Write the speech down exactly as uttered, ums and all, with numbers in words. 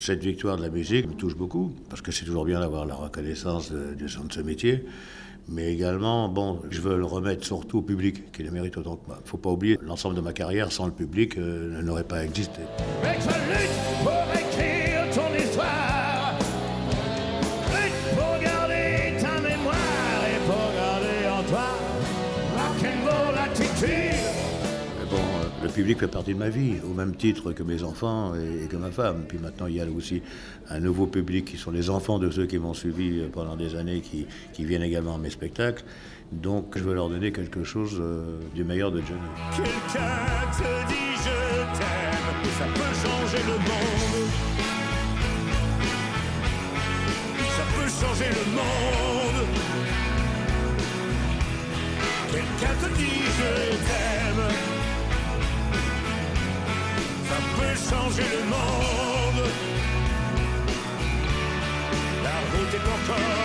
Cette victoire de la musique me touche beaucoup, parce que c'est toujours bien d'avoir la reconnaissance de, de, son- de ce métier. Mais également, bon, je veux le remettre surtout au public, qui le mérite autant que moi. Il ne faut pas oublier, l'ensemble de ma carrière sans le public euh, n'aurait pas existé. Mais je lutte pour écrire ton histoire, lutte pour garder ta mémoire et pour garder en toi rock'n'roll attitude. Mais bon, euh, le public fait partie de ma vie, au même titre que mes enfants et, et que ma femme. Puis maintenant, il y a aussi un nouveau public qui sont les enfants de ceux qui m'ont suivi pendant des années, qui, qui viennent également à mes spectacles. Donc, je veux leur donner quelque chose euh, du meilleur de Johnny. Quelqu'un te dit je t'aime, et ça peut changer le monde. Ça peut changer le monde. Quelqu'un te dit je t'aime, ça peut changer le monde. La route est encore